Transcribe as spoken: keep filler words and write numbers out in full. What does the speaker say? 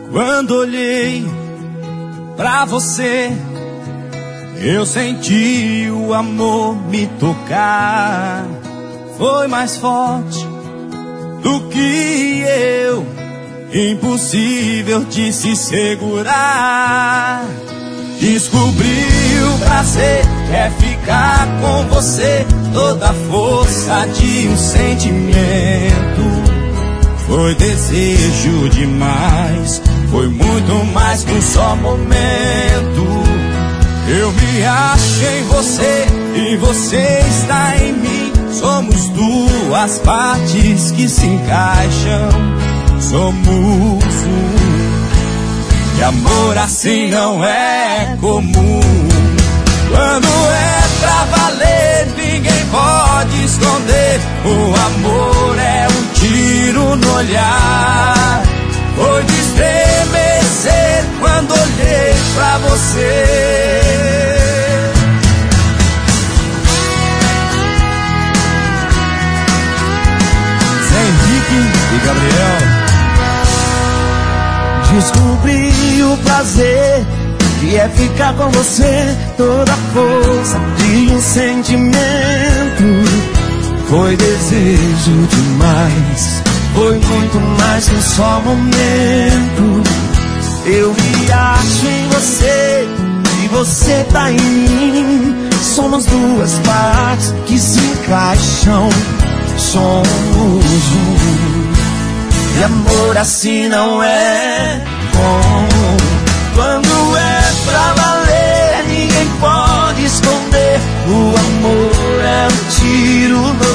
Quando olhei pra você, eu senti o amor me tocar. Foi mais forte do que eu, impossível de se segurar. Descobri o prazer, é ficar com você, toda a força de um sentimento. Foi desejo demais, foi muito mais que um só momento. Eu me acho em você e você está em mim. Somos duas partes que se encaixam, somos um. E amor assim não é comum. Quando é pra valer, ninguém pode esconder. O amor é um tiro no olhar. Foi de estremecer quando olhei pra você. Zé Henrique e Gabriel. Descobri o prazer que é ficar com você, toda a força de um sentimento. Foi desejo demais, foi muito mais que um só momento. Eu me acho em você e você tá em mim. Somos duas partes que se encaixam, somos um. E amor assim não é bom. Quando é pra valer, ninguém pode esconder. O amor é um tiro no